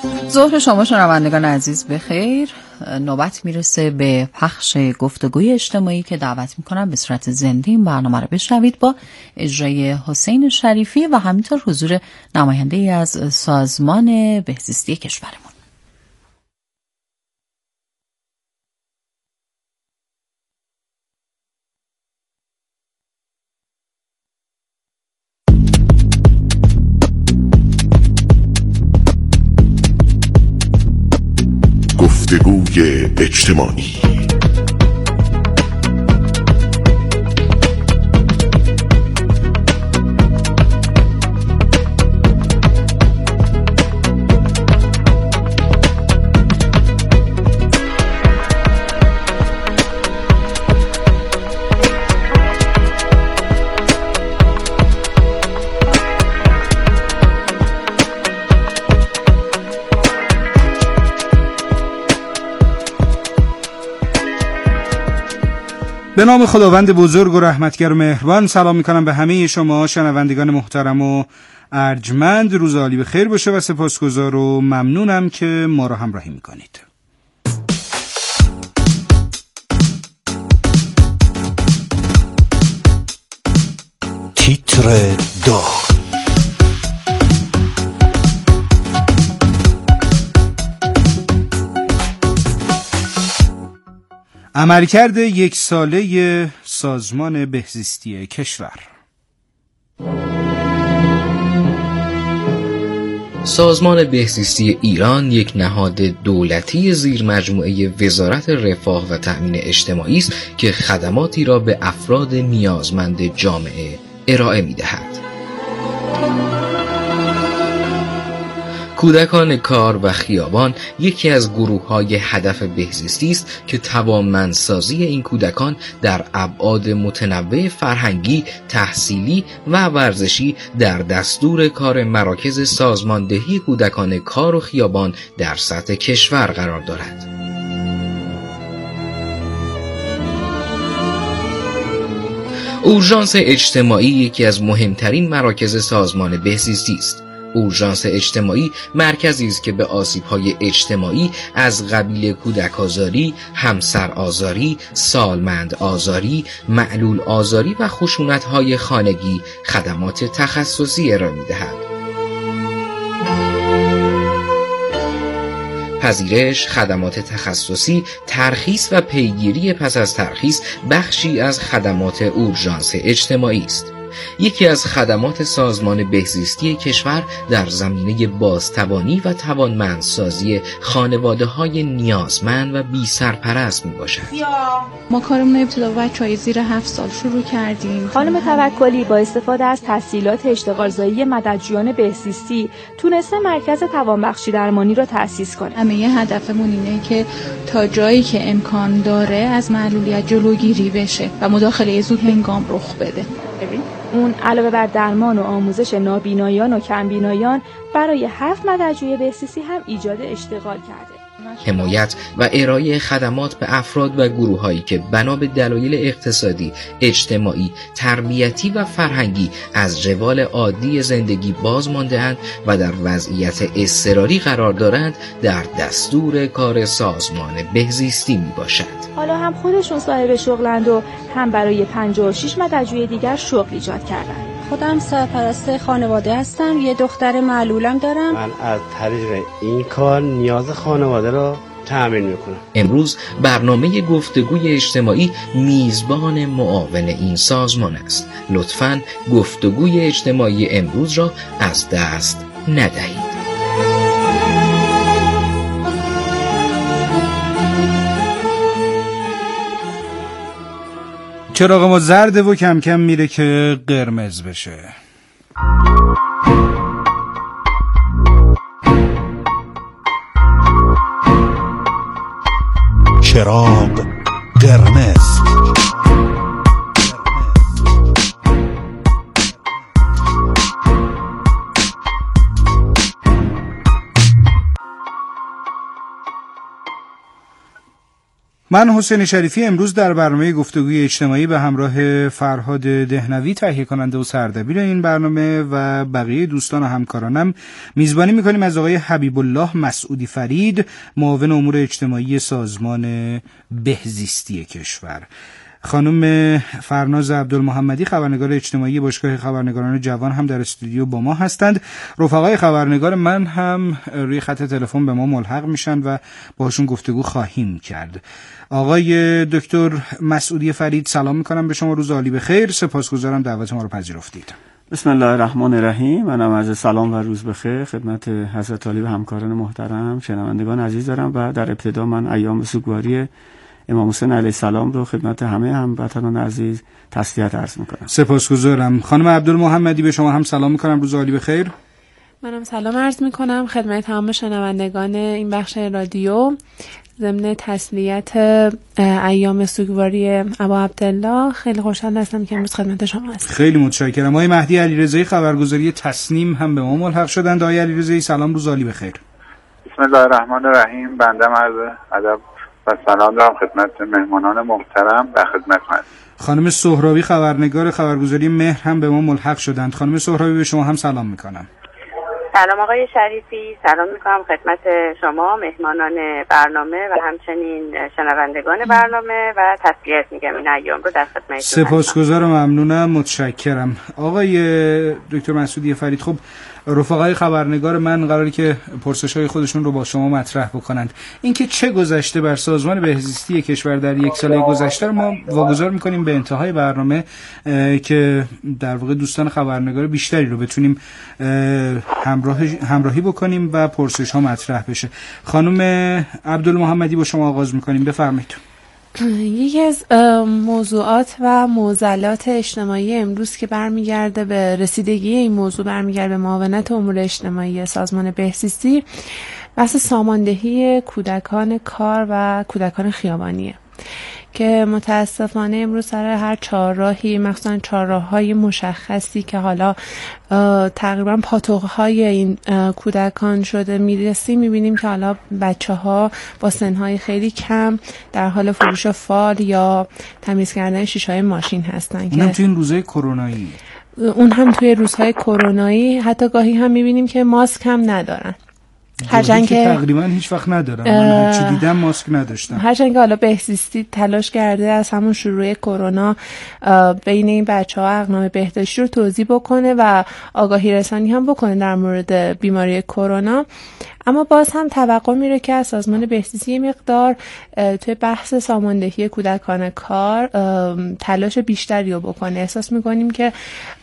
ظهر شما شنوندگان عزیز بخیر. نوبت میرسه به پخش گفتگوی اجتماعی که دعوت میکنم به صورت زنده این برنامه رو بشنوید با اجرای حسین شریفی و همینطور حضور نماینده ای از سازمان بهزیستی کشورمون. گفتگوی اجتماعی. به نام خداوند بزرگ و رحمتگر و مهربان سلام میکنم به همه شما شنوندگان محترم و ارجمند. روز عالی به خیر باشه و سپاسگزار و ممنونم که ما را همراهی میکنید. تیتر داغ. عملکرد یک ساله سازمان بهزیستی کشور. سازمان بهزیستی ایران یک نهاد دولتی زیر مجموعه وزارت رفاه و تأمین اجتماعی است که خدماتی را به افراد نیازمند جامعه ارائه می‌دهد. کودکان کار و خیابان یکی از گروه‌های هدف بهزیستی است که توانمندسازی این کودکان در ابعاد متنوع فرهنگی، تحصیلی و ورزشی در دستور کار مراکز سازماندهی کودکان کار و خیابان در سطح کشور قرار دارد. اورژانس اجتماعی یکی از مهمترین مراکز سازمان بهزیستی است. اورژانس اجتماعی مرکزی است که به آسیب‌های اجتماعی از قبیل کودک آزاری، همسر آزاری، سالمند آزاری، معلول آزاری و خشونت‌های خانگی خدمات تخصصی ارائه می‌دهد. پذیرش، خدمات تخصصی، ترخیص و پیگیری پس از ترخیص بخشی از خدمات اورژانس اجتماعی است. یکی از خدمات سازمان بهزیستی کشور در زمینه بازتوانی و توانمندسازی خانواده‌های نیازمند و بی سرپرست میباشد. ما کارمون ابتدا با بچه‌های زیر 7 سال شروع کردیم. خانم توکلی با استفاده از تسهیلات اشتغالزایی مددجویان بهزیستی تونسته مرکز توانبخشی درمانی را تأسیس کنه. همه هدفمون اینه که تا جایی که امکان داره از معلولیت جلوگیری بشه و مداخله زود هنگام رخ بده. اون علاوه بر درمان و آموزش نابینایان و کمبینایان برای 7 مددجوی بهزیستی هم ایجاد اشتغال کرده. حمایت و ارائه خدمات به افراد و گروه‌هایی که بنا به دلایل اقتصادی، اجتماعی، تربیتی و فرهنگی از روال عادی زندگی باز مانده‌اند و در وضعیت اضطراری قرار دارند در دستور کار سازمان بهزیستی میباشد. حالا هم خودشون صاحب شغلند و هم برای 56 مددجوی دیگر شغل ایجاد کردن. خودم سرپرست خانواده هستم، یه دختر معلولم دارم. من از طریق این کار نیاز خانواده را تأمین میکنم. امروز برنامه گفتگوی اجتماعی میزبان معاون این سازمان است. لطفاً گفتگوی اجتماعی امروز را از دست ندهید. چراغ ما زرده و کم کم میره که قرمز بشه. چراغ قرمز. من حسین شریفی امروز در برنامه گفتگوی اجتماعی به همراه فرهاد دهنوی تهیه کننده و سردبیر این برنامه و بقیه دوستان و همکارانم میزبانی میکنیم از آقای حبیب الله مسعودی فرید، معاون امور اجتماعی سازمان بهزیستی کشور. خانم فرناز عبدالمحمدی خبرنگار اجتماعی باشگاه خبرنگاران جوان هم در استودیو با ما هستند. رفقای خبرنگار من هم روی خط تلفن به ما ملحق میشن و باشون گفتگو خواهیم کرد. آقای دکتر مسعودی فرید سلام میکنم به شما، روز عالی بخیر، سپاسگزارم دعوت ما رو پذیرفتید. بسم الله الرحمن الرحیم. منم از سلام و روز بخیر خدمت حضرت عالی و همکاران محترم شنوندگان عزیز دارم و در ابتدا من ایام سوگواری امام حسین علیه السلام رو خدمت همه هموطنان عزیز تسلیت عرض میکنم. سپاسگزارم. خانم عبدالمحمدی به شما هم سلام میکنم، روز عالی بخیر. منم سلام عرض میکنم خدمت تمام شنوندگان این بخش رادیو ضمن تسلیت ایام سوگواری ابا عبدالله. خیلی خوشحال هستم که امروز خدمت شما هستم. خیلی متشکرم. آقای مهدی علیرضایی خبرگزاری تصنیم هم به ما ملحق شدند. آقای علیرضایی سلام، روز عالی بخیر. بسم الله الرحمن الرحیم. بنده عرض ادب و سلام دارم خدمت مهمانان محترم و خدمت من. خانم سهرابی خبرنگار خبرگزاری مهر هم به ما ملحق شدند. خانم سهرابی به شما هم سلام میکنم. سلام آقای شریفی، سلام میکنم خدمت شما مهمانان برنامه و همچنین شنوندگان برنامه و تسلیت میگم این ایام رو در خدمتتون. سپاسگزارم، ممنونم، متشکرم. آقای دکتر مسعودی فرید، خب رفقای خبرنگار من قراره که پرسش‌های خودشون رو با شما مطرح بکنند. اینکه چه گذشته بر سازمان بهزیستی کشور در یک سال گذشته رو ما واگذار می‌کنیم به انتهای برنامه که در واقع دوستان خبرنگار بیشتری رو بتونیم همراهی بکنیم و پرسش‌ها مطرح بشه. خانم عبدالمحمدی با شما آغاز می‌کنیم، بفرمایید. یکی از موضوعات و معضلات اجتماعی امروز که برمیگرده به رسیدگی این موضوع برمیگرده به معاونت امور اجتماعی سازمان بهزیستی، بحث ساماندهی کودکان کار و کودکان خیابانیه که متاسفانه امروز سر هر چهارراهی، مخصوصا چهارراه‌های مشخصی که حالا تقریبا پاتوق‌های این کودکان شده میرسیم، میبینیم که حالا بچه‌ها با سن‌های خیلی کم در حال فروش فال یا تمیز کردن شیشه‌های ماشین هستن. اونم توی این روزهای کرونایی. اون هم توی روزهای کرونایی حتی گاهی هم میبینیم که ماسک هم ندارن. هرچند که تقریبا هیچ وقت ندارم، من هرچی دیدم ماسک نداشتم. هرچند که حالا بهزیستی تلاش کرده از همون شروع کرونا بین این بچه‌ها اقنام بهداشتی رو توزیع بکنه و آگاهی رسانی هم بکنه در مورد بیماری کرونا، اما باز هم توقع میره که از سازمان بهزیستی یه مقدار توی بحث ساماندهی کودکان کار تلاش بیشتری رو بکنه. احساس میکنیم که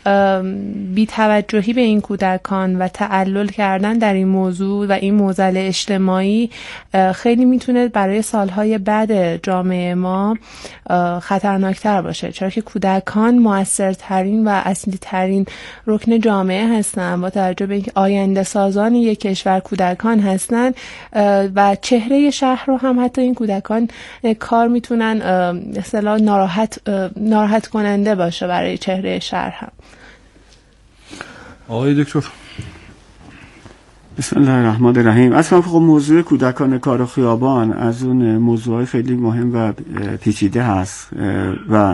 بی‌توجهی به این کودکان و تعلل کردن در این موضوع و این معضل اجتماعی خیلی میتونه برای سالهای بعد جامعه ما خطرناکتر باشه، چرا که کودکان مؤثرترین و اصلی ترین رکن جامعه هستن با توجه به اینکه آینده سازان یک کشور کودکان هستن و چهره شهر رو هم حتی این کودکان کار میتونن اصطلاح ناراحت کننده باشه برای چهره شهر هم. آقای دکتر. بسم الله الرحمن الرحیم. اصلا خب موضوع کودکان کار و خیابان از اون موضوعات خیلی مهم و پیچیده هست و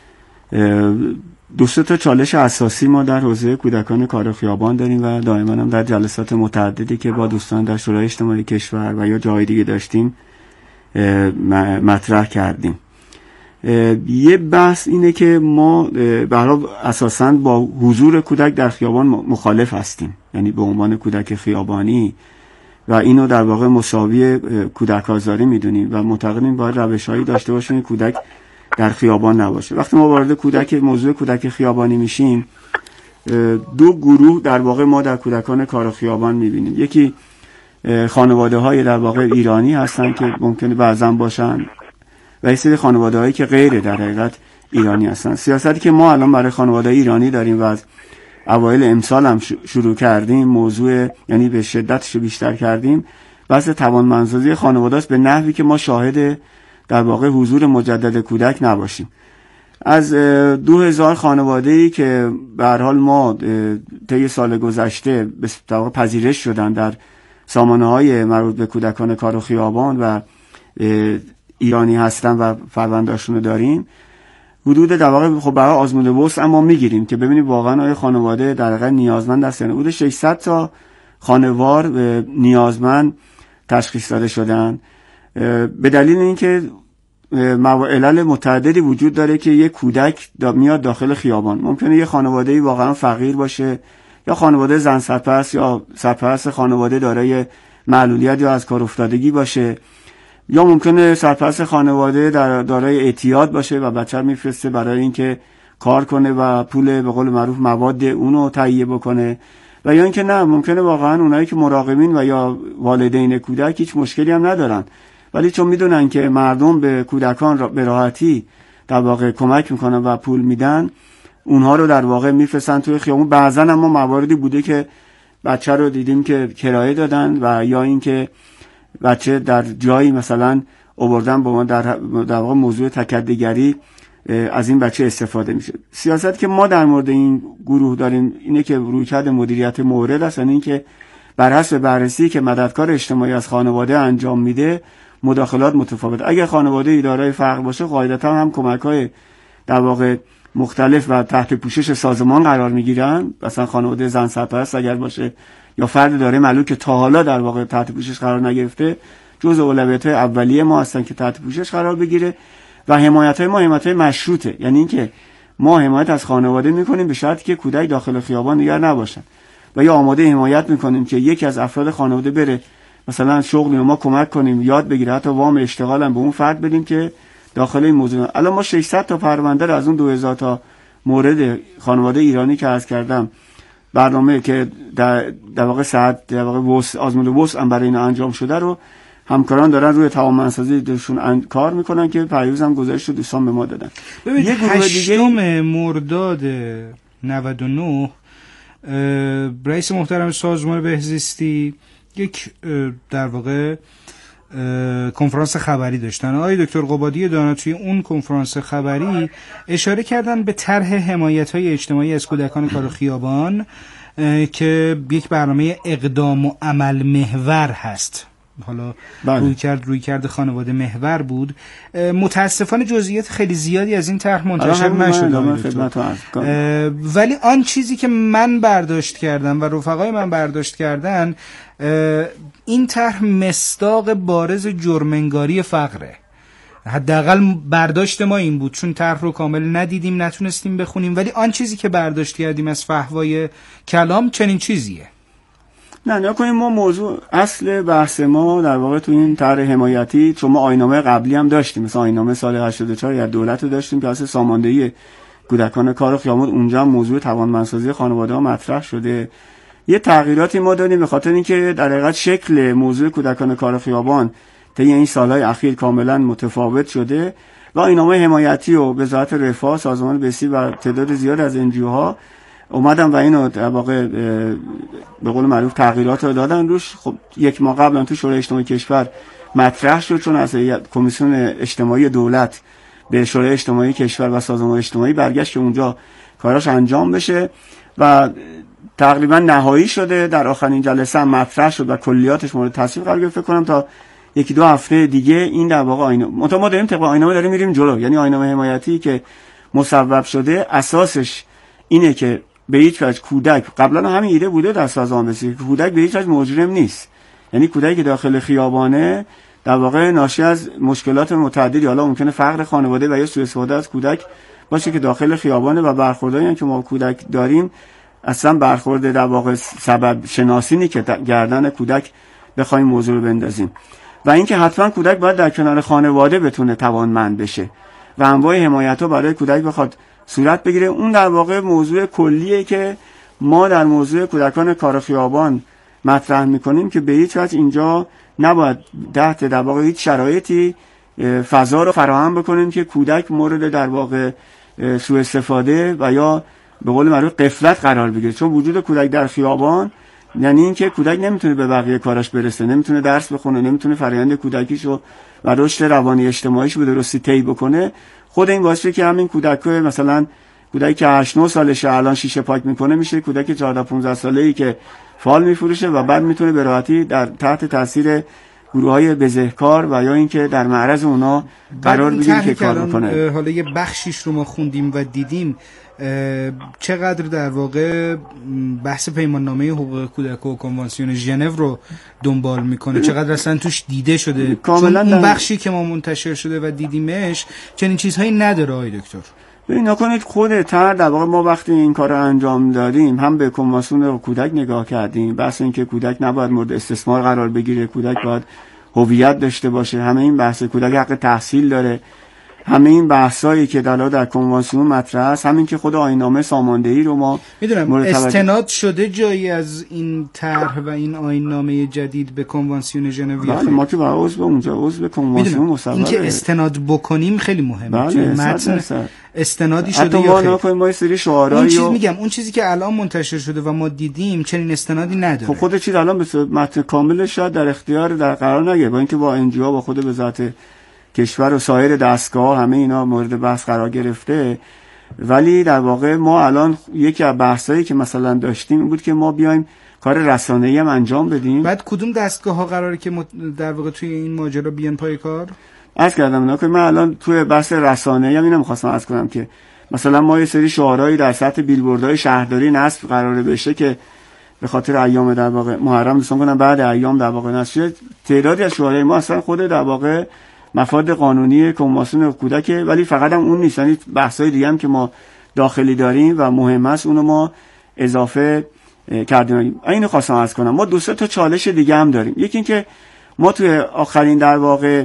دو سه تا چالش اساسی ما در حوزه کودکان کار و خیابان داریم و دائما هم در جلسات متعددی که با دوستان در شورای اجتماعی کشور و یا جای دیگه داشتیم مطرح کردیم. یه بحث اینه که ما برای اساساً با حضور کودک در خیابان مخالف هستیم، یعنی به عنوان کودک خیابانی و اینو در واقع مساوی کودک آزاری میدونیم و معتقدیم باید روش‌هایی داشته باشیم کودک در خیابان نباشه. وقتی ما وارد موضوع کودک خیابانی میشیم، دو گروه در واقع ما در کودکان کار خیابان میبینیم. یکی خانواده های در واقع ایرانی هستن که ممکنه بعضن باشن و یه سری خانواده هایی که غیر در حقیقت ایرانی هستن. سیاستی که ما الان برای خانواده ایرانی داریم و از اوایل امسال هم شروع کردیم، موضوع یعنی به شدتش رو بیشتر کردیم، بحث توانمندسازی خانواده است به نحوی که ما شاهد در واقع حضور مجدد کودک نباشیم. از 2000 خانواده‌ای که به هر حال ما طی سال گذشته به طور پذیرش شدن در سامانه‌های مربوط به کودکان کار و خیابان و ایرانی هستن و فرونداشون رو داریم، حدود در واقع خب برای آزمون وسع اما میگیریم که ببینیم واقعا آیا خانواده در واقع نیازمند هستن. حدود 600 تا خانوار نیازمند تشخیص داده شدن به دلیل اینکه علل متعددی وجود داره که یک کودک میاد داخل خیابان. ممکنه یه خانواده‌ای واقعا فقیر باشه، یا خانواده زن سرپرست یا سرپرست خانواده دارای معلولیت یا از کار افتادگی باشه، یا ممکنه سرپرست خانواده دارای اعتیاد باشه و بچه رو میفرسته برای اینکه کار کنه و پول به قول معروف مواد اونو تهیه بکنه، و یا اینکه نه ممکنه واقعا اونایی که مراقبین و یا والدین کودک هیچ مشکلی هم ندارن، ولی چون میدونن که مردم به کودکان به راحتی در واقع کمک میکنن و پول میدن، اونها رو در واقع میفرستن توی خیابون. بعضا اما مواردی بوده که بچه رو دیدیم که کرایه دادن و یا اینکه بچه در جایی مثلا آوردن با ما در واقع موضوع تکده‌گری از این بچه استفاده میشه. سیاست که ما در مورد این گروه داریم اینه که رویکرد مدیریت مورد است، یعنی اینکه بر حسب بررسی که مددکار اجتماعی از خانواده انجام میده مداخلات متفاوت. اگر خانواده دارای فقر باشه قاعدتا هم کمک‌های در واقع مختلف و تحت پوشش سازمان قرار میگیرن، مثلا خانواده زن سرپرست اگر باشه یا فرد داره معلول که تا حالا در واقع تحت پوشش قرار نگرفته، جزء اولویت‌های اولیه ما هستن که تحت پوشش قرار بگیره. و حمایت‌های ما حمایت‌های مشروطه، یعنی اینکه ما حمایت از خانواده می‌کنیم به شرطی که کودک داخل خیابان نگه نباشن، و یا آماده حمایت می‌کنیم که یکی از افراد خانواده بره مثلا شغلی ما کمک کنیم یاد بگیره، حتی وام اشتغال هم به اون فرد بدیم که داخل این موضوع. الان ما 600 تا پرونده رو از اون 2000 تا مورد خانواده ایرانی که عرض کردم برنامه که در واقع ساعت در واقع آزمون وسع هم برای اینا انجام شده رو همکاران دارن روی توانمندسازی دشون کار میکنن که پریوز هم گزارش رو دوستان به ما دادن. ببینید 8 مرداد 99 رئیس محترم سازمان بهزیستی یک در واقع کنفرانس خبری داشتن. آقای دکتر قبادی دانا توی اون کنفرانس خبری اشاره کردن به طرح حمایت‌های اجتماعی از کودکان کار خیابان که یک برنامه اقدام و عمل محور هست. حالا رویکرد خانواده محور بود. متاسفانه جزئیات خیلی زیادی از این طرح منتشر نشد، ولی آن چیزی که من برداشت کردم و رفقای من برداشت کردن، این طرح مصداق بارز جرم‌انگاری فقره. حداقل برداشت ما این بود، چون طرح رو کامل ندیدیم نتونستیم بخونیم، ولی آن چیزی که برداشت کردیم از فحوای کلام چنین چیزیه. نه کنیم ما موضوع اصل بحث ما در واقع تو این طرح حمایتی، چون ما آیین‌نامه قبلی هم داشتیم، مثلا آیین‌نامه سال 84 یا دولت رو داشتیم که اصل ساماندهی کودکان کار خیابان، اونجا هم موضوع توانمندسازی خانواده ها مطرح شده. یه تغییراتی ما دادیم به خاطر اینکه در حقیقت شکل موضوع کودکان کار خیابان طی این سالهای اخیر کاملا متفاوت شده و آیین‌نامه حمایتی و وزارت رفاه، سازمان بهزیستی و تعداد زیاد از انجیوها اومدن و اینو در واقع به قول معروف تغییرات رو دادن روش. خب یک ماه قبلا تو شورای اجتماعی کشور مطرح شد، چون از کمیسیون اجتماعی دولت به شورای اجتماعی کشور و سازمان اجتماعی برگشت که اونجا کاراش انجام بشه و تقریبا نهایی شده. در آخرین جلسه هم مطرح شد و کلیاتش مورد تصویب قرار گرفت. فکر کنم تا 1-2 هفته دیگه این در واقع ما داریم طبق آیین‌نامه داریم میریم جلو. یعنی آیین‌نامه حمایتی که مصوب شده اساسش اینه که به هیچ وجه کودک، قبلا همین ایده بوده در سازمان بهزیستی، کودک به هیچ وجه مجرم نیست. یعنی کودکی که داخل خیابانه در واقع ناشی از مشکلات متعددی، حالا ممکنه فقر خانواده و یا سوء استفاده از کودک باشه که داخل خیابانه و برخوردایی که ما کودک داریم اصلا برخورد در واقع سبب شناسی نی که گردن کودک بخوایم موضوع رو بندازیم. و اینکه حتما کودک باید در کنار خانواده بتونه توانمند بشه و انواع حمایت‌ها برای کودک بخواد صورت بگیره. اون در واقع موضوع کلیه که ما در موضوع کودکان کار خیابان مطرح میکنیم که به هیچ وجه اینجا نباید تحت در واقع هیچ شرایطی فضا رو فراهم بکنیم که کودک مورد در واقع سوء استفاده و یا به قول معروف غفلت قرار بگیره. چون وجود کودک در خیابان یعنی اینکه کودک نمیتونه به بقیه کاراش برسه، نمیتونه درس بخونه، نمیتونه فرآیند کودکیشو و رشد روانی اجتماعیش به درستی طی بکنه. خود این باعث که همین کودک مثلا کودکی که 8-9 سالشه الان شیشه پاک میکنه میشه کودک 14-15 ساله‌ای که فال میفروشه و بعد میتونه به راحتی در تحت تاثیر گروه‌های بزهکار و یا اینکه در معرض اونا قرار بگیریم که کار بکنه. حالا یه بخشیش رو ما خوندیم و دیدیم، چقدر در واقع بحث پیماننامه حقوق کودک و کنوانسیون ژنو رو دنبال میکنه، چقدر اصلا توش دیده شده، چون اون بخشی که ما منتشر شده و دیدیمش چنین چیزهایی نداره. آقای دکتر ببین نکنید خود در واقع ما وقتی این کار رو انجام دادیم هم به کنوانسیون کودک نگاه کردیم، بحث این که کودک نباید مورد استثمار قرار بگیره، کودک باید هویت داشته باشه، همه این بحث کودک حق تحصیل داره، همه این بحثایی که در کنوانسیون مطرح است، همین که خود آیین‌نامه ساماندهی رو ما میدونم استناد شده جایی از این طرح و این آیین‌نامه جدید به کنوانسیون ژنو. بله ما که با عضو کنوانسیون مصوبه این که استناد بکنیم خیلی مهمه. بله متن استنادی شده یا خیلی حتی ما سری شعارهایی اون چیزی که الان منتشر شده و ما دیدیم چنین استنادی نداره. خب خود چیز الان به متن کاملش شاید در اختیار در قرار نگیره، با اینکه با انجیو با خود وزارت کشور و سایر دستگاه همه اینا مورد بحث قرار گرفته، ولی در واقع ما الان یکی از بحثایی که مثلا داشتیم این بود که ما بیایم کار رسانه‌ای هم انجام بدیم. بعد کدوم دستگاه‌ها قراره که در واقع توی این ماجرا بیان پای کار؟ عرض کردم اینا که من الان توی بحث رسانه‌ای هم اینو می‌خواستم عرض کنم که مثلا ما یه سری شعارهایی در سطح بیلبوردهای شهرداری نصب قراره بشه که به خاطر ایام در واقع محرم دوستان کنم بعد ایام در واقع نصب تعدادی از شعارهای ما اصلا خود در واقع مفاد قانونی کنوانسیون کودک، ولی فقط هم اون نیست، یعنی بحث‌های دیگه هم که ما داخلی داریم و مهم است اونو ما اضافه کردیم. اینو خواستم عرض کنم. ما دو سه تا چالش دیگه هم داریم. یکی این که ما توی آخرین در واقع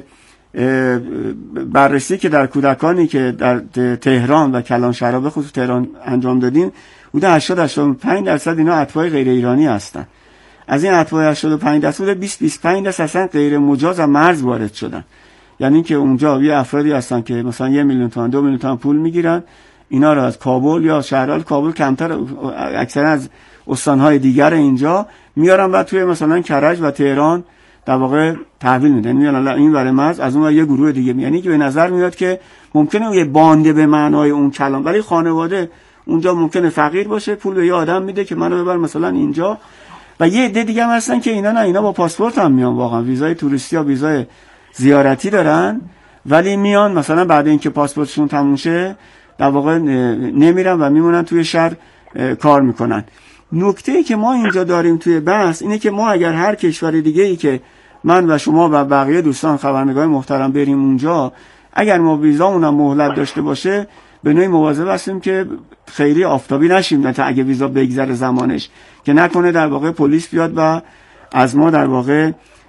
بررسی که در کودکانی که در تهران و کلانشهرها به خصوص تهران انجام دادیم بوده 80-85% اینا اتباع غیر ایرانی هستن. از این اتباع 85% 20-25% اصلا غیر مجاز از مرز وارد شدن. یعنی که اونجا یه افرادی هستن که مثلا 1 میلیون تومان 2 میلیون تومان پول میگیرن، اینا رو از کابل یا شهرال کابل کمتر اکثرا از استانهای دیگر اینجا میارن و توی مثلا کرج و تهران در واقع تحویل میدن، میان این ور مرز از اون یه گروه دیگه، یعنی که به نظر میاد که ممکنه یه بانده به معنای اون کلام، ولی خانواده اونجا ممکنه فقیر باشه، پول به یه آدم میده که منو ببر مثلا اینجا، و یه عده دیگه هم هستن که اینا با پاسپورت هم میان، واقعا ویزای توریستی یا ویزای زیارتی دارن، ولی میان مثلا بعد اینکه پاسپورتشون تموم شه در واقع نمیرن و میمونن توی شهر کار میکنن. نکته‌ای که ما اینجا داریم توی بحث اینه که ما اگر هر کشور دیگه‌ای که من و شما و بقیه دوستان خبرنگار محترم بریم اونجا، اگر ما ویزامون هم مهلت داشته باشه به نوعی مواظب هستیم که خیلی آفتابی نشیم، نه تا اگه ویزا بگذره زمانش که نکنه در واقع پلیس بیاد و از ما در واقع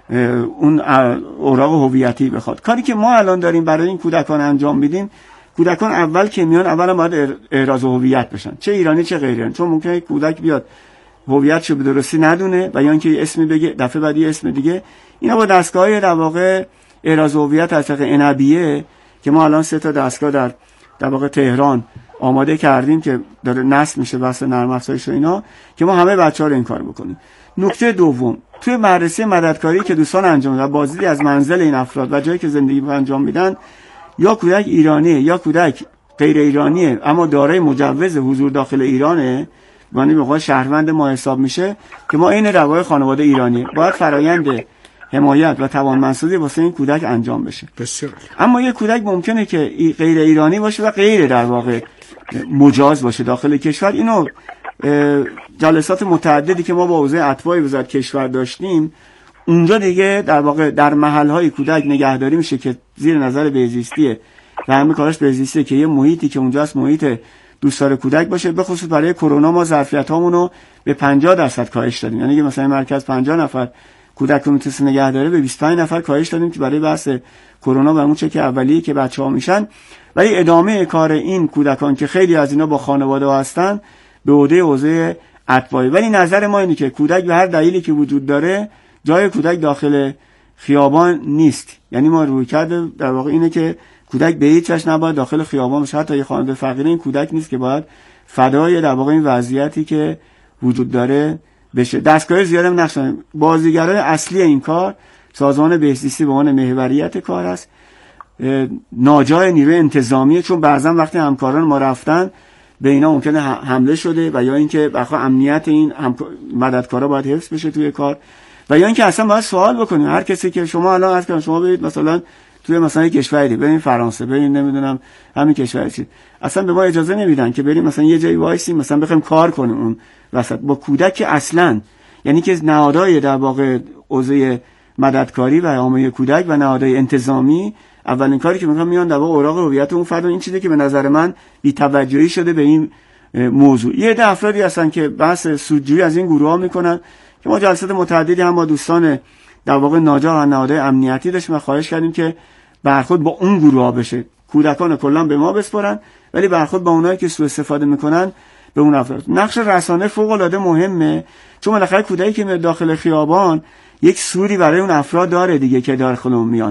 اون اوراق هویتی بخواد. کاری که ما الان داریم برای این کودکان انجام میدیم، کودکان اول که میان اولا باید احراز هویت بشن، چه ایرانی چه غیر ایرانی، چون ممکنه کودک بیاد هویتشو به درستی ندونه و یا اینکه اسمی بگه دفعه بعدی اسم دیگه. اینا با دستگاه در واقع احراز هویت از طریق انبیه که ما الان 3 تا دستگاه در واقع تهران آماده کردیم که داره نصب میشه بحث نرم افزارش و اینا، که ما همه بچه‌ها رو این کار بکنیم. نکته دوم، توی بررسی مددکاری که دوستان انجام میدن، بازدیدی از منزل این افراد و جایی که زندگی انجام میدن، یا کودک ایرانیه یا کودک غیر ایرانیه اما دارای مجوز حضور داخل ایرانه، یعنی به قول شهروند ما حساب میشه، که ما این روای خانواده ایرانیه، باید فرایند حمایت و توانمندسازی واسه این کودک انجام بشه. بسیار. اما یک کودک ممکنه که غیر ایرانی باشه و غیر در واقع مجاز باشه داخل کشور. اینو جلسات متعددی که ما با حوزه اتباع وزارت کشور داشتیم، اونجا دیگه در واقع در محل‌های کودک نگهداری میشه که زیر نظر بهزیستیه و همه کارش بهزیستیه که یه محیطی که اونجاست محیط دوستدار کودک باشه. به خصوص برای کرونا ما ظرفیت‌هامون رو به 50% کاهش دادیم، یعنی مثلا مرکز 50 نفر کودک رو میتونه نگه داره به 25 نفر کاهش دادیم که برای بحث کرونا و اون چه که اولیه که بچه‌ها میشن. ولی ادامه کار این کودکان که خیلی از اینا با خانواده هستن به عهده حوزه اتباعی. ولی نظر ما اینه که کودک به هر دلیلی که وجود داره جای کودک داخل خیابان نیست، یعنی ما روی کرده در واقع اینه که کودک به هیچ وجه نباید داخل خیابان بشه، حتی یه خانواده فقیره این کودک نیست که باید فدای در واقع این وضعیتی که وجود داره بشه. دستگاه زیاد هم نقش دارن. بازیگرای اصلی این کار سازمان بهزیستی به عنوان محوریت کار است، ناجای نیروی انتظامی، چون بعضا وقتی همکاران ما رفتن به اینا ممکنه حمله شده و یا اینکه بخاطر امنیت این مددکارا باید حفظ بشه توی کار، و یا اینکه اصلا باید سوال بکنیم. هر کسی که شما الان عرض کردم شما برید مثلا توی مثلا کشوری بریم فرانسه، بریم نمیدونم همین کشور چی، اصلا به ما اجازه نمیدن که بریم مثلا یه جایی وایسیم مثلا بخوایم کار کنیم اون وسط با کودک اصلا. یعنی که نهادهای در واقع حوزه مددکاری و حمایت کودک و نهادهای انتظامی اولین کاری که میکنن میان در واقع اوراق هویت اون فرد. این چیزی که به نظر من بی‌توجهی شده به این موضوع. یه عده افرادی هستن که بحث سودجویی از این گروه‌ها میکنن که ما جلسات متعددی هم با دوستان در واقع ناجا و نهادهای امنیتی داشتیم و خواهش کردیم که برخورد با اون گروه‌ها بشه، کودکان کلا به ما بسپارن ولی برخورد با اونایی که سوء استفاده میکنن به اون افراد. نقش رسانه فوق العاده مهمه، چون بالاخره کودکی که میاد داخل خیابان یک سودی برای اون افراد داره دیگه که داخل اون میان.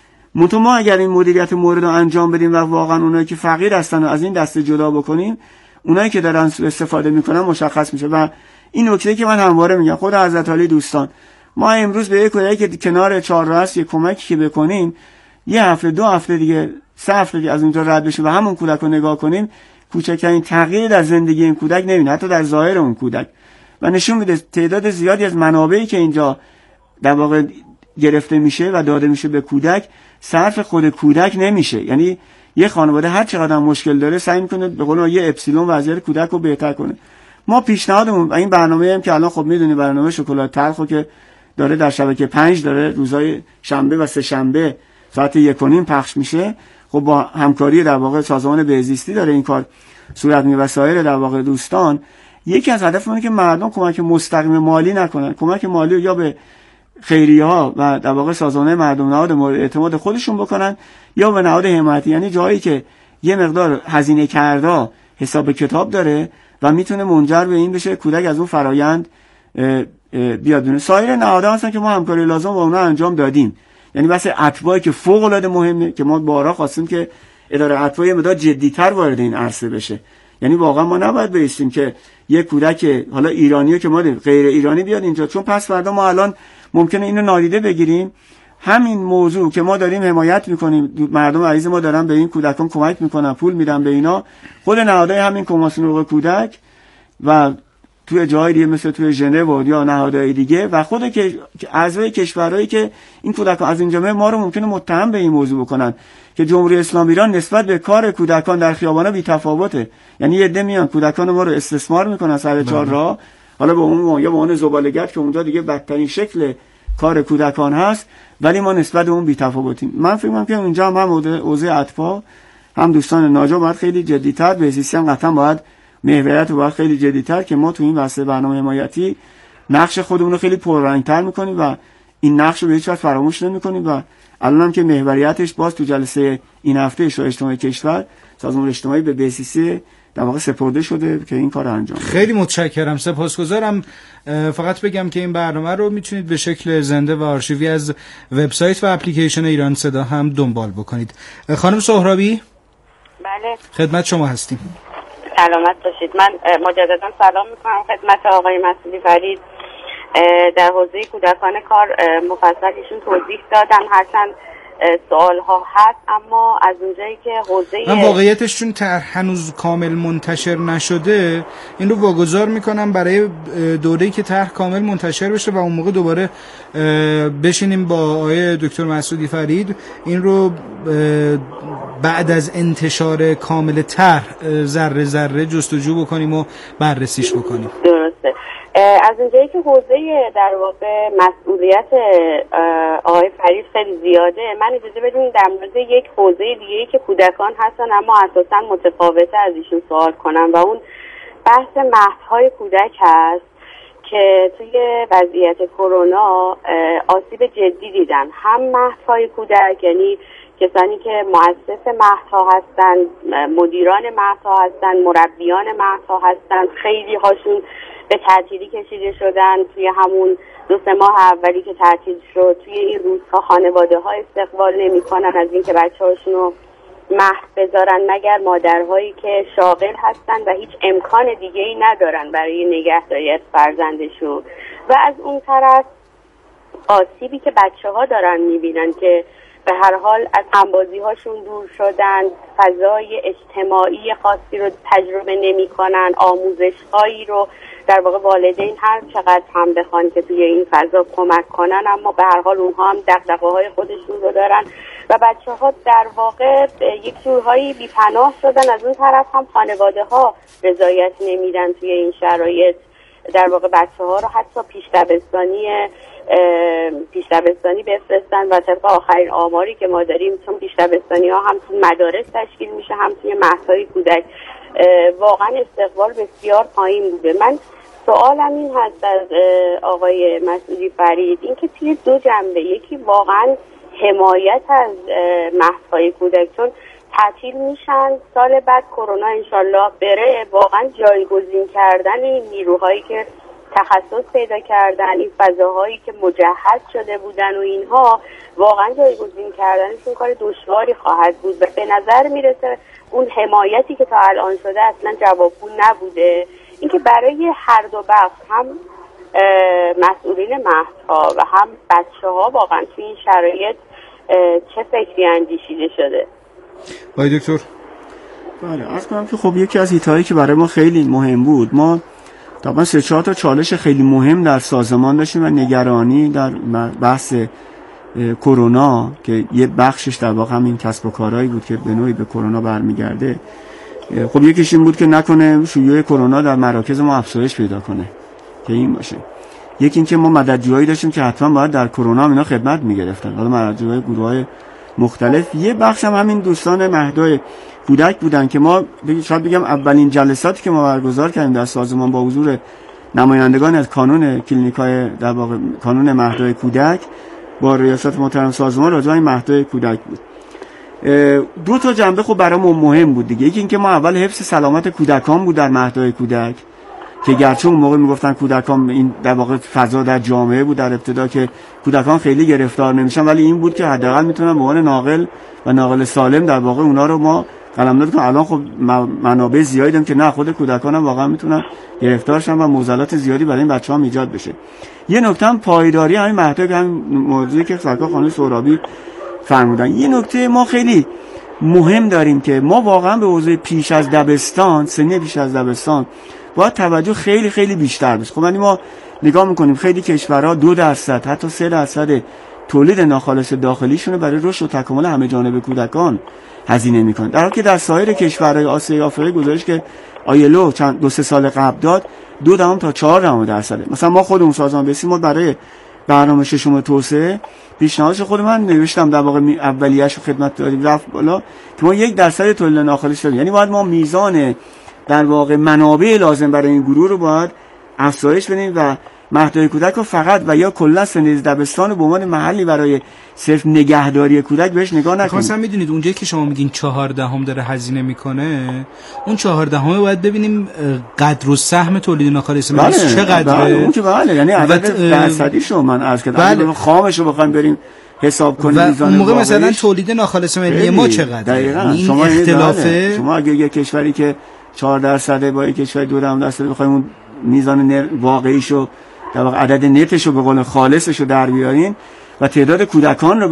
ما اگر این مدیریت مورد رو انجام بدیم و واقعا اونایی که فقیر هستن و از این دسته جدا بکنیم، اونایی که دارن سوء استفاده میکنن مشخص میشه. و این نکته که من همواره میگم، خود حضرت علی دوستان، ما امروز به یک کودکی که کنار چهارراه است یه کمکی که بکنیم، یه هفته 2 هفته دیگه 3 هفته دیگه از اونجا رد بشه و همون کودک رو نگاه کنیم، کوچکترین تغییری در زندگی این کودک نمیبینه، حتی در ظاهر اون کودک. و نشون میده تعداد زیادی از منابعی که اینجا در واقع گرفته میشه و داده میشه به کودک صرف خود کودک نمیشه. یعنی یه خانواده هر چقدر مشکل داره سعی میکنه به قول یه اپسیلون وضعیت کودک رو بهتر کنه. ما پیشنهادمون این برنامه هم که الان خب میدونی برنامه شکلات تلخو که داره در شبکه 5 داره روزهای شنبه و سه شنبه ساعت 1:30 پخش میشه، خب با همکاری در واقع سازمان بهزیستی داره این کار صورت میگیره و سایر در واقع دوستان. یکی از هدفمونه که مردم کمک مستقیم مالی نکنن، کمک مالی یا به خیریه‌ها و در واقع سازمان مردم نهاد مورد اعتماد خودشون بکنن یا به نهاد حمایتی، یعنی جایی که یه مقدار هزینه کرده حساب کتاب داره و میتونه منجر به این بشه کودک از اون فرایند بیاد دونه. سایر نهادها هستن که ما همکاری لازم با اونها انجام دادیم، یعنی بس اتباعی که فوق العاده مهمه که ما بارها خواستیم که اداره اتباعی مقدار جدی‌تر وارد این عرصه بشه. یعنی واقعا ما نباید بایستیم که یک کودک حالا ایرانیه که ما غیر ایرانی بیاد اینجا، چون پس فردا ما الان ممکنه اینو نادیده بگیریم. همین موضوع که ما داریم حمایت میکنیم، مردم عزیز ما دارن به این کودکان کمک میکنن، پول میدن به اینا، خود نهادهای همین کمیسیون حقوق کودک و توی جای دیگه مثل توی ژنو یا نهادهای دیگه و خود که اعضای کشورهایی که این کودکان از اینجا ما رو ممکنه متهم به این موضوع بکنن که جمهوری اسلامی ایران نسبت به کار کودکان در خیابانا بی‌تفاوته. یعنی یه عده میان کودکان ما رو استثمار میکنن سر چهارراه، حالا با اون یا با اون زباله‌گرد که اونجا دیگه بدترین شکل کار کودکان هست، ولی ما نسبت به اون بی‌تفاوتیم. من فکر می‌کنم که اونجا هم حوزه اطفال هم دوستان ناجا باید خیلی جدی‌تر، بهزیستی هم قطعا باید محوریت رو باید خیلی جدی‌تر که ما تو این واسه برنامه حمایتی نقش خودمون رو خیلی پررنگ‌تر می‌کنیم و این نقش رو به هیچ وجه فراموش نمی‌کنیم. و الان هم که محوریتش باز تو جلسه این هفته شورای اجتماعی کشور سازمان اجتماعی به بهزیستی در واقع سپرده شده که این کار انجام بده. خیلی متشکرم، سپاسگزارم. فقط بگم که این برنامه رو میتونید به شکل زنده و آرشیوی از وبسایت و اپلیکیشن ایران صدا هم دنبال بکنید. خانم سهرابی، بله خدمت شما هستیم. سلامت باشید. من مجددا سلام میکنم خدمت آقای مسئولی فرید. در حوزه کودکان کار مفصل ایشون توضیح دادن، هرچند سوال ها هست، اما از اونجایی که حوزه من واقعیتش چون طرح هنوز کامل منتشر نشده این رو واگذار میکنم برای دوره‌ای که طرح کامل منتشر بشه و اون موقع دوباره بشینیم با آقای دکتر مسعودی فرید این رو بعد از انتشار کامل طرح ذره ذره جستجو بکنیم و بررسیش بکنیم. درسته. از اونجایی که حوزه در واقع مسئولیت آقای فرید خیلی زیاده، من اجازه بدین در مورد یک حوزه دیگه‌ای که کودکان هستن اما اساساً متفاوته از ایشون سوال کنم و اون بحث مهدهای کودک هست که توی وضعیت کرونا آسیب جدی دیدن. هم مهدهای کودک یعنی کسانی که مؤسس مهدها هستن، مدیران مهدها هستن، مربیان مهدها هستن، خیلی هاشون به تعطیلی کشیده شدن. توی همون 2-3 ماه اولی که تعطیل شد توی این روزها خانواده ها استقبال نمی کنن از اینکه بچه هاشون رو مهد بذارن مگر مادرهایی که شاغل هستن و هیچ امکان دیگه ای ندارن برای نگهداری از فرزندشون. و از اون طرف آسیبی که بچه ها دارن میبینن که به هر حال از همبازی هاشون دور شدن، فضای اجتماعی خاصی رو تجربه نمی کنن، آموزش هایی رو در واقع والدین هر چقدر هم بخوان که توی این فضا کمک کنن، اما به هر حال اونها هم دغدغه های خودشون رو دارن و بچه ها در واقع یک جورهایی بی‌پناه شدن. از اون طرف هم خانواده ها رضایت نمیدن توی این شرایط، در واقع بچه ها رو حتی پیش دبستانی بفرستن و طبق آخرین آماری که ما داریم، چون پیش دبستانی ها هم توی مدارس تشکیل میشه هم توی مهدهای کودک، واقعا استقبال بسیار پایین بوده. من سوالم این هست از آقای مسعودی فرید، این که توی دو جنبه، یکی واقعا حمایت از مهدهای کودک، چون تعطیل میشن، سال بعد کرونا انشالله بره، واقعا جایگزین کردن این نیروهایی که تخصص پیدا کردن، این فضاهایی که مجهز شده بودن و اینها، واقعا جایگزین کردنشون کار دشواری خواهد بود و به نظر میرسه اون حمایتی که تا الان شده اصلا جوابگو نبوده. اینکه برای هر دو بخش، هم مسئولین مهدها و هم بچه‌ها، واقعا توی این شرایط چه فکری اندیشیده شده؟ آقای دکتر. بله، عرض کنم که خب یکی از ایتهایی که برای ما خیلی مهم بود، ما طبعا 3-4 تا چالش خیلی مهم در سازمان داشتیم و نگرانی در بحث کرونا که یه بخشش در واقع همین کسب و کارهایی بود که به نوعی به کرونا برمیگرده. خب یکیش این بود که نکنه شیوع کرونا در مراکز ما افزایش پیدا کنه که این باشه. یکی این که ما مددجویی داشتیم که حتما باید در کرونا اینا خدمت میگرفتن، حالا مددجوهای گروه‌های مختلف. یه بخش هم همین دوستان مهدهای کودک بودن که ما شاید بگم اولین جلساتی که ما برگزار کردیم در سازمان با حضور نمایندگان از کانون کلینیکای در واقع کانون مهدهای کودک با ریاست محترم سازمان راجع به این مهدهای کودک بود. دو تا جنبه خب برامون مهم بود دیگه. یکی اینکه ما اول حفظ سلامت کودکان بود در مهدهای کودک که گرچه اون موقع میگفتن کودکان، این در واقع فضا در جامعه بود در ابتدا که کودکان خیلی گرفتار نمیشن، ولی این بود که حداقل میتونن به عنوان ناقل و ناقل سالم در واقع اونا رو ما قلمداد کنیم. الان خب منابع زیادی داریم که نه، خود کودکان هم واقعا میتونن گرفتار شن و معضلات زیادی برای این بچه‌ها ایجاد بشه. یه نکته هم پایداری همین مهدها که همین موضوعی که سرکار خانم سهرابی فرمودن. یه نکته ما خیلی مهم داریم که ما واقعا به حوزه پیش از دبستان، سن پیش از دبستان باید توجه خیلی خیلی بیشتر بشه. خب یعنی ما نگاه میکنیم خیلی کشورها 2% حتی 3% تولید ناخالص داخلیشون رو برای رشد و تکامل همه جانبه کودکان هزینه میکنن، در حالی که در سایر کشورهای آسیای آفریقای گزارش که آیلو 2-3 سال قبل داد 2 تا 4%. مثلا ما خودمون سازمان بهسی ما برای برنامه ششم توسعه پیشنهادش خود من نوشتم، در واقع اولیه‌اش خدمت دادیم رفت بالا که ما 1% تولید ناخالص داریم. یعنی باید ما میزان در واقع منابع لازم برای این گروه رو باید افزایش بدیم و مهدهای کودک رو فقط و یا کلا سن دبستان به عنوان محلی برای صرف نگهداری کودک بهش نگاه نکنیم. مثلا میدونید اونجایی که شما میگین 14 داره هزینه میکنه، اون 14 باید ببینیم قدر و سهم تولید ناخالص ملی چقدره. اون که بله، یعنی عدد درصدیشو من عرض کردم، خامش رو بخوایم بریم حساب کنیم اون موقع مثلا تولید ناخالص ملی ما چقدره. این اختلافه. شما اگه یک کشوری که 4% با یک کشور 2% بخوایم اون میزان واقعیشو در واقع عدد نتشو به قول خالصشو در بیارین و تعداد کودکان رو